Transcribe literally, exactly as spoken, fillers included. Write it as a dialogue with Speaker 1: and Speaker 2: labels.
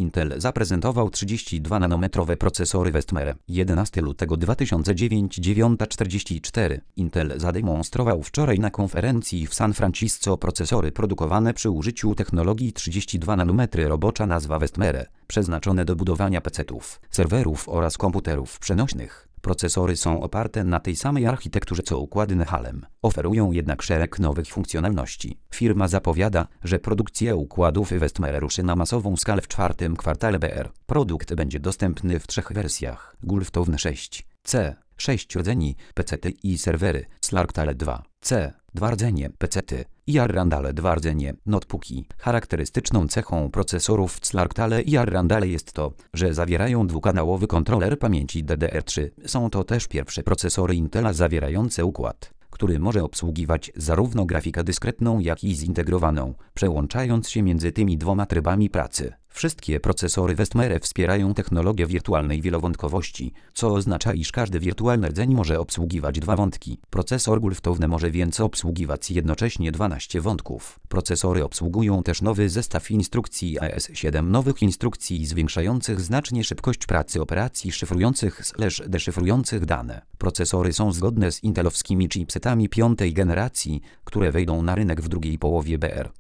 Speaker 1: Intel zaprezentował trzydzieści dwa nanometrowe procesory Westmere. jedenastego lutego dwa tysiące dziewiątego, dziewiąta czterdzieści cztery. Intel zademonstrował wczoraj na konferencji w San Francisco procesory produkowane przy użyciu technologii trzydzieści dwa nanometry. Robocza nazwa Westmere, przeznaczone do budowania pecetów, serwerów oraz komputerów przenośnych. Procesory są oparte na tej samej architekturze co układy Nehalem, oferują jednak szereg nowych funkcjonalności. Firma zapowiada, że produkcja układów Westmere ruszy na masową skalę w czwartym kwartale B R. Produkt będzie dostępny w trzech wersjach: Gulfstone sześć C, sześć rdzeni, pecety i serwery, Slarktale dwa C, dwa rdzenie, pecety i Arrandale dwa rdzenie, notebooki. Charakterystyczną cechą procesorów Slarktale i Arrandale jest to, że zawierają dwukanałowy kontroler pamięci D D R trzy. Są to też pierwsze procesory Intela zawierające układ, który może obsługiwać zarówno grafikę dyskretną, jak i zintegrowaną, przełączając się między tymi dwoma trybami pracy. Wszystkie procesory Westmere wspierają technologię wirtualnej wielowątkowości, co oznacza, iż każdy wirtualny rdzeń może obsługiwać dwa wątki. Procesor Gulfstone może więc obsługiwać jednocześnie dwanaście wątków. Procesory obsługują też nowy zestaw instrukcji A E S siedem, nowych instrukcji zwiększających znacznie szybkość pracy operacji szyfrujących slash deszyfrujących dane. Procesory są zgodne z intelowskimi chipsetami piątej generacji, które wejdą na rynek w drugiej połowie B R.